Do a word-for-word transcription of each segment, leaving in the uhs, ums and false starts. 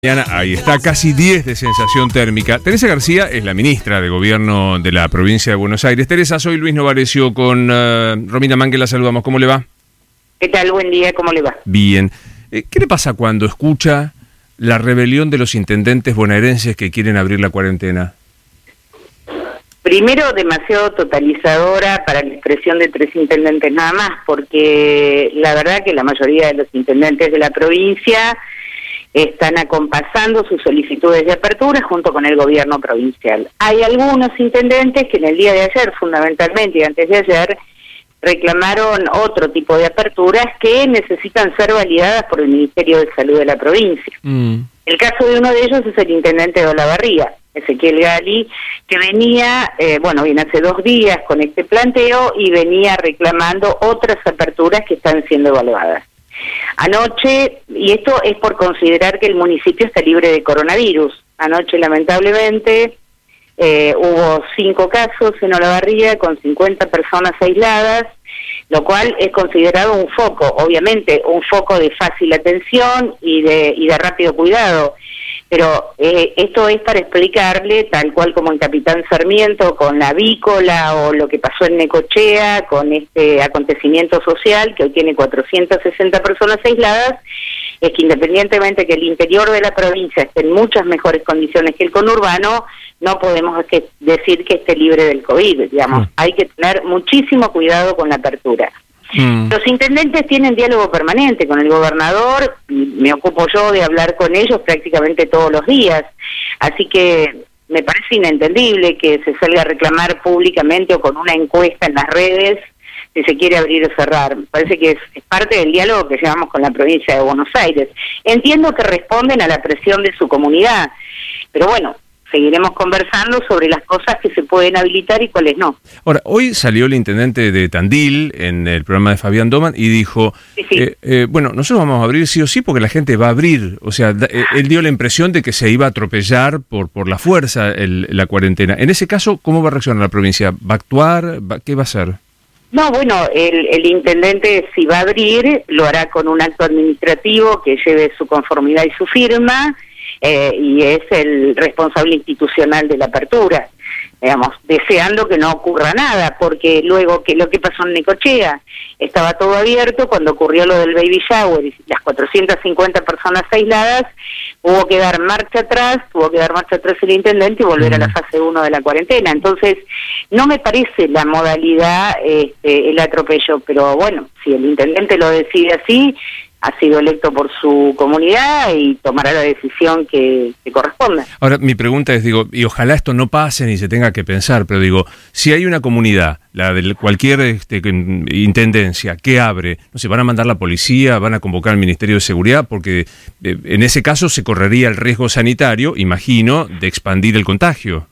Ahí está, casi diez de sensación térmica. Teresa García es la ministra de Gobierno de la provincia de Buenos Aires. Teresa, soy Luis Novarecio, con uh, Romina Mangue la saludamos. ¿Cómo le va? ¿Qué tal? Buen día, ¿cómo le va? Bien. Eh, ¿Qué le pasa cuando escucha la rebelión de los intendentes bonaerenses que quieren abrir la cuarentena? Primero, demasiado totalizadora para la expresión de tres intendentes nada más, porque la verdad que la mayoría de los intendentes de la provincia están acompasando sus solicitudes de apertura junto con el gobierno provincial. Hay algunos intendentes que en el día de ayer, fundamentalmente, y antes de ayer, reclamaron otro tipo de aperturas que necesitan ser validadas por el Ministerio de Salud de la provincia. Mm. El caso de uno de ellos es el intendente de Olavarría, Ezequiel Gali, que venía, eh, bueno, viene hace dos días con este planteo y venía reclamando otras aperturas que están siendo evaluadas. Anoche, y esto es por considerar que el municipio está libre de coronavirus, anoche lamentablemente eh, hubo cinco casos en Olavarría con cincuenta personas aisladas, lo cual es considerado un foco, obviamente un foco de fácil atención y de, y de rápido cuidado. Pero eh, esto es para explicarle, tal cual como en Capitán Sarmiento, con la avícola o lo que pasó en Necochea, con este acontecimiento social que hoy tiene cuatrocientas sesenta personas aisladas, es que independientemente que el interior de la provincia esté en muchas mejores condiciones que el conurbano, no podemos que decir que esté libre del COVID, digamos. Mm. Hay que tener muchísimo cuidado con la apertura. Mm. Los intendentes tienen diálogo permanente con el gobernador, me ocupo yo de hablar con ellos prácticamente todos los días, así que me parece inentendible que se salga a reclamar públicamente o con una encuesta en las redes si se quiere abrir o cerrar. Me parece que es, es parte del diálogo que llevamos con la provincia de Buenos Aires. Entiendo que responden a la presión de su comunidad, pero bueno, seguiremos conversando sobre las cosas que se pueden habilitar y cuáles no. Ahora, hoy salió el intendente de Tandil en el programa de Fabián Doman y dijo, sí, sí. Eh, eh, bueno, nosotros vamos a abrir sí o sí porque la gente va a abrir. O sea, da, eh, él dio la impresión de que se iba a atropellar por por la fuerza el, la cuarentena. En ese caso, ¿cómo va a reaccionar la provincia? ¿Va a actuar? Va, ¿Qué va a hacer? No, bueno, el, el intendente si va a abrir, lo hará con un acto administrativo que lleve su conformidad y su firma, Eh, y es el responsable institucional de la apertura, digamos, deseando que no ocurra nada, porque luego que lo que pasó en Necochea, estaba todo abierto, cuando ocurrió lo del baby shower y las cuatrocientas cincuenta personas aisladas, hubo que dar marcha atrás, tuvo que dar marcha atrás el intendente y volver mm. a la fase uno de la cuarentena. Entonces, no me parece la modalidad, este, el atropello, pero bueno, si el intendente lo decide así, ha sido electo por su comunidad y tomará la decisión que, que corresponda. Ahora, mi pregunta es, digo, y ojalá esto no pase ni se tenga que pensar, pero digo, si hay una comunidad, la de cualquier este, intendencia, que abre, no sé, van a mandar la policía, van a convocar al Ministerio de Seguridad, porque eh, en ese caso se correría el riesgo sanitario, imagino, de expandir el contagio.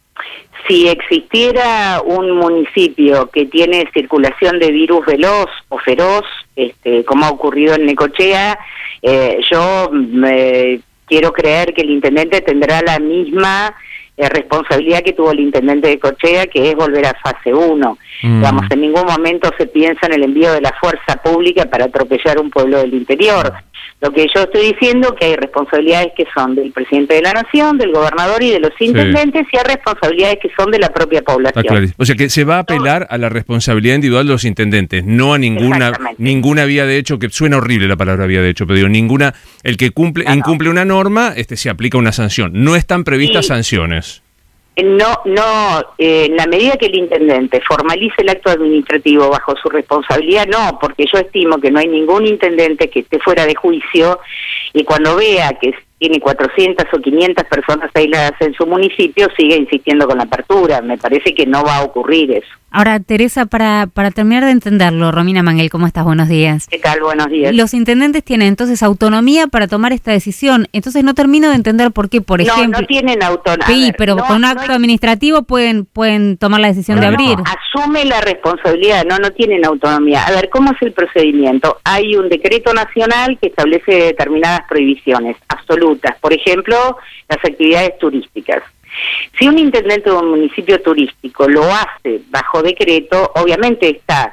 Si existiera un municipio que tiene circulación de virus veloz o feroz, este, como ha ocurrido en Necochea, eh, yo me quiero creer que el intendente tendrá la misma eh, responsabilidad que tuvo el intendente de Necochea, que es volver a fase uno. Mm. Digamos, en ningún momento se piensa en el envío de la fuerza pública para atropellar un pueblo del interior. Lo que yo estoy diciendo que hay responsabilidades que son del presidente de la Nación, del gobernador y de los intendentes, sí. Y hay responsabilidades que son de la propia población. O sea que se va a apelar a la responsabilidad individual de los intendentes, no a ninguna ninguna vía de hecho, que suena horrible la palabra vía de hecho, pero digo, ninguna, el que cumple no, incumple no. una norma, este se aplica una sanción. No están previstas sí. sanciones. No, no, eh, en la medida que el intendente formalice el acto administrativo bajo su responsabilidad, no, porque yo estimo que no hay ningún intendente que esté fuera de juicio y cuando vea que tiene cuatrocientas o quinientas personas aisladas en su municipio, sigue insistiendo con la apertura. Me parece que no va a ocurrir eso. Ahora, Teresa, para para terminar de entenderlo, Romina Manguel, ¿cómo estás? Buenos días. ¿Qué tal? Buenos días. Los intendentes tienen entonces autonomía para tomar esta decisión. Entonces no termino de entender por qué, por ejemplo... No, no tienen autonomía. Sí, ver, pero no, con un acto no hay... administrativo pueden pueden tomar la decisión no, de abrir. No, asume la responsabilidad, no, no tienen autonomía. A ver, ¿cómo es el procedimiento? Hay un decreto nacional que establece determinadas prohibiciones absolutas. Por ejemplo, las actividades turísticas. Si un intendente de un municipio turístico lo hace bajo decreto, obviamente está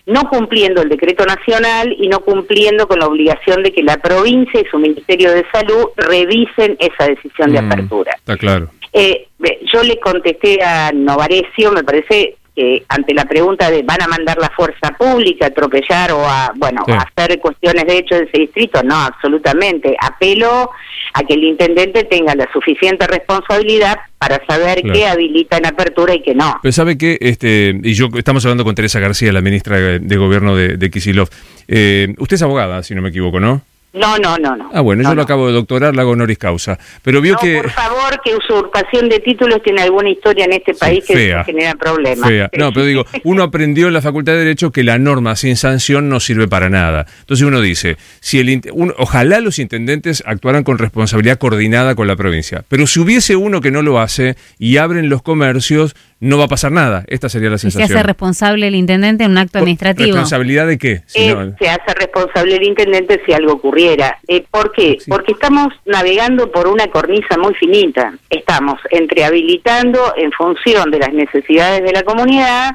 no cumpliendo el decreto nacional y no cumpliendo con la obligación de que la provincia y su Ministerio de Salud revisen esa decisión de mm, apertura. Está claro. Eh, yo le contesté a Novarecio, me parece que ante la pregunta de ¿van a mandar la fuerza pública a atropellar o a, bueno, sí. a hacer cuestiones de hecho de ese distrito? No, absolutamente. Apelo a que el intendente tenga la suficiente responsabilidad para saber claro. qué habilita en apertura y qué no. Pero sabe que, este, y yo estamos hablando con Teresa García, la ministra de Gobierno de, de Kicillof. Eh, usted es abogada, si no me equivoco, ¿no? No, no, no, no. Ah, bueno, no, yo lo no. acabo de doctorar, la hago honoris causa. Pero vio no, que... por favor, que usurpación de títulos tiene alguna historia en este país sí, fea, que genera problemas. Fea. No, pero digo, uno aprendió en la Facultad de Derecho que la norma sin sanción no sirve para nada. Entonces uno dice, si el un, ojalá los intendentes actuaran con responsabilidad coordinada con la provincia. Pero si hubiese uno que no lo hace y abren los comercios, no va a pasar nada. Esta sería la sensación. ¿Y se hace responsable el intendente en un acto administrativo? ¿Responsabilidad de qué? Si eh, no... Se hace responsable el intendente si algo ocurriera. Eh, ¿Por qué? Sí. Porque estamos navegando por una cornisa muy finita. Estamos entre habilitando en función de las necesidades de la comunidad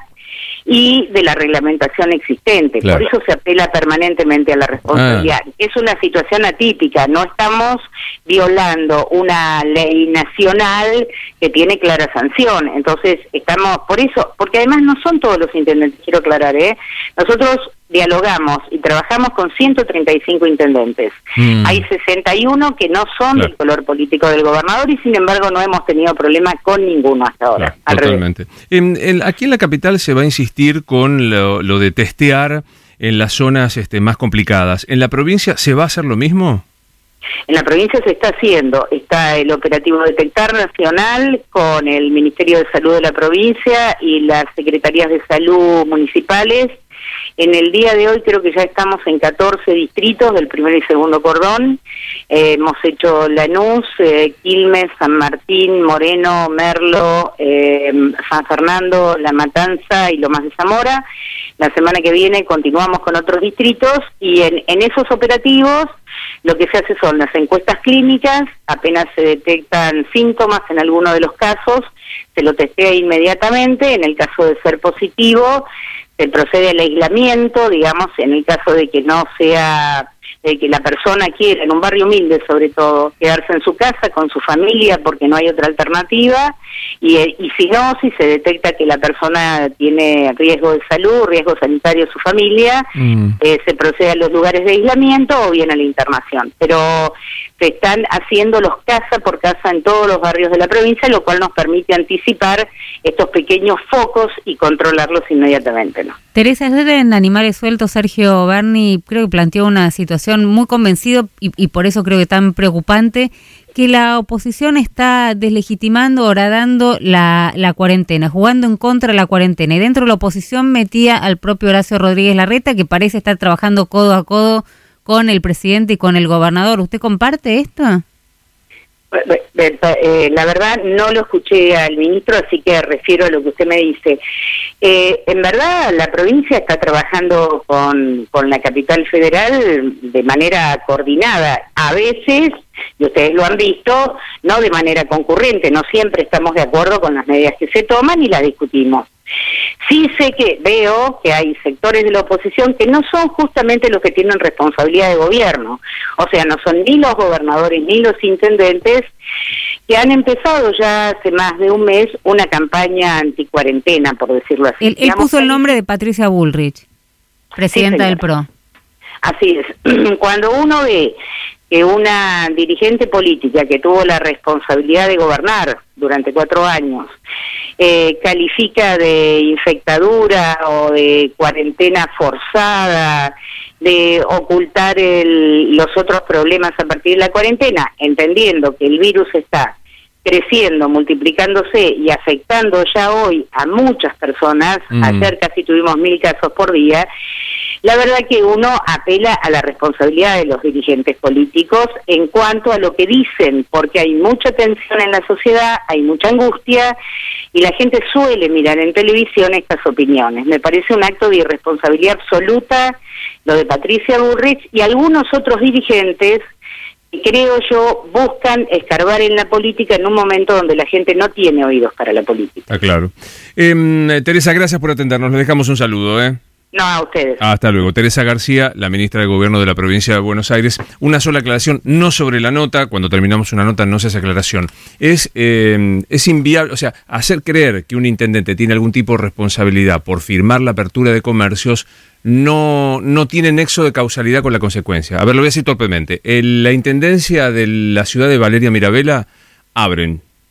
y de la reglamentación existente. Claro. Por eso se apela permanentemente a la responsabilidad. Ah. Es una situación atípica, no estamos violando una ley nacional que tiene clara sanción. Entonces, estamos, por eso, porque además no son todos los intendentes, quiero aclarar, ¿eh? Nosotros dialogamos y trabajamos con ciento treinta y cinco intendentes. Mm. Hay sesenta y uno que no son claro. del color político del gobernador y sin embargo no hemos tenido problemas con ninguno hasta ahora. Claro, totalmente. En, en, aquí en la capital se va a insistir con lo, lo de testear en las zonas este, más complicadas. ¿En la provincia se va a hacer lo mismo? En la provincia se está haciendo, está el operativo Detectar Nacional con el Ministerio de Salud de la provincia y las Secretarías de Salud municipales. En el día de hoy creo que ya estamos en catorce distritos del primer y segundo cordón. Eh, hemos hecho Lanús, eh, Quilmes, San Martín, Moreno, Merlo, eh, San Fernando, La Matanza y Lomas de Zamora. La semana que viene continuamos con otros distritos y en, en esos operativos lo que se hace son las encuestas clínicas, apenas se detectan síntomas en alguno de los casos, se lo testea inmediatamente, en el caso de ser positivo, se procede al aislamiento, digamos, en el caso de que no sea, de que la persona quiera, en un barrio humilde sobre todo, quedarse en su casa con su familia porque no hay otra alternativa, y, y si no, si se detecta que la persona tiene riesgo de salud, riesgo sanitario a su familia, mm. eh, se procede a los lugares de aislamiento o bien a la internación. Pero se están haciendo los casa por casa en todos los barrios de la provincia, lo cual nos permite anticipar estos pequeños focos y controlarlos inmediatamente, ¿no? Teresa, ayer en Animales Sueltos, Sergio Berni creo que planteó una situación muy convencido y, y por eso creo que tan preocupante, que la oposición está deslegitimando, horadando la, la cuarentena, jugando en contra de la cuarentena. Y dentro de la oposición metía al propio Horacio Rodríguez Larreta, que parece estar trabajando codo a codo con el presidente y con el gobernador. ¿Usted comparte esto? Eh, la verdad no lo escuché al ministro, así que refiero a lo que usted me dice. Eh, en verdad la provincia está trabajando con, con la capital federal de manera coordinada. A veces, y ustedes lo han visto, no de manera concurrente, no siempre estamos de acuerdo con las medidas que se toman y las discutimos. Sí sé que veo que hay sectores de la oposición que no son justamente los que tienen responsabilidad de gobierno, o sea, no son ni los gobernadores ni los intendentes, que han empezado ya hace más de un mes una campaña anticuarentena, por decirlo así. Él, él puso el nombre de Patricia Bullrich, presidenta sí, del P R O. Así es. Cuando uno ve que una dirigente política que tuvo la responsabilidad de gobernar durante cuatro años eh, califica de infectadura o de cuarentena forzada, de ocultar el, los otros problemas a partir de la cuarentena, entendiendo que el virus está creciendo, multiplicándose y afectando ya hoy a muchas personas, mm. ayer casi tuvimos mil casos por día, la verdad que uno apela a la responsabilidad de los dirigentes políticos en cuanto a lo que dicen, porque hay mucha tensión en la sociedad, hay mucha angustia, y la gente suele mirar en televisión estas opiniones. Me parece un acto de irresponsabilidad absoluta lo de Patricia Bullrich y algunos otros dirigentes que creo yo buscan escarbar en la política en un momento donde la gente no tiene oídos para la política. Ah, claro. Eh, Teresa, gracias por atendernos. Le dejamos un saludo, ¿eh? No, a ustedes. Hasta luego. Teresa García, la ministra de Gobierno de la Provincia de Buenos Aires. Una sola aclaración, no sobre la nota, cuando terminamos una nota no se hace aclaración. Es, eh, es inviable, o sea, hacer creer que un intendente tiene algún tipo de responsabilidad por firmar la apertura de comercios no, no tiene nexo de causalidad con la consecuencia. A ver, lo voy a decir torpemente. En la intendencia de la ciudad de Valeria Mirabella abren